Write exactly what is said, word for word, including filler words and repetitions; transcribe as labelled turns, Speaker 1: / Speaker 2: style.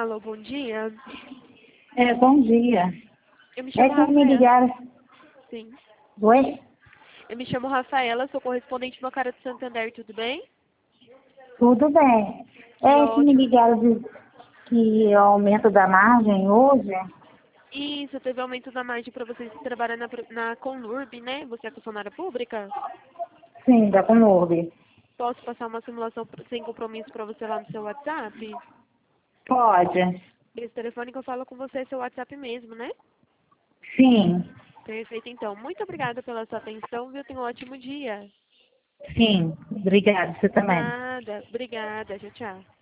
Speaker 1: Alô, bom dia.
Speaker 2: É, bom dia.
Speaker 1: Eu me
Speaker 2: É
Speaker 1: chamo
Speaker 2: que me
Speaker 1: Rafaela.
Speaker 2: ligaram.
Speaker 1: Sim.
Speaker 2: Oi?
Speaker 1: Eu me chamo Rafaela, sou correspondente no Cara do Santander, tudo bem?
Speaker 2: Tudo bem.
Speaker 1: Que
Speaker 2: É que me
Speaker 1: ótimo.
Speaker 2: ligaram de, que aumento da margem hoje.
Speaker 1: Isso, teve aumento da margem para vocês que trabalham na, na Conurb, né? Você é funcionária pública?
Speaker 2: Sim, da Conurb.
Speaker 1: Posso passar uma simulação pra- sem compromisso para você lá no seu WhatsApp?
Speaker 2: Pode.
Speaker 1: Esse telefone que eu falo com você é seu WhatsApp mesmo, né?
Speaker 2: Sim,
Speaker 1: Perfeito, então. Muito obrigada pela sua atenção, viu? Tenha um ótimo dia.
Speaker 2: sim. Obrigada, você também.
Speaker 1: Nada. Obrigada. Tchau, tchau.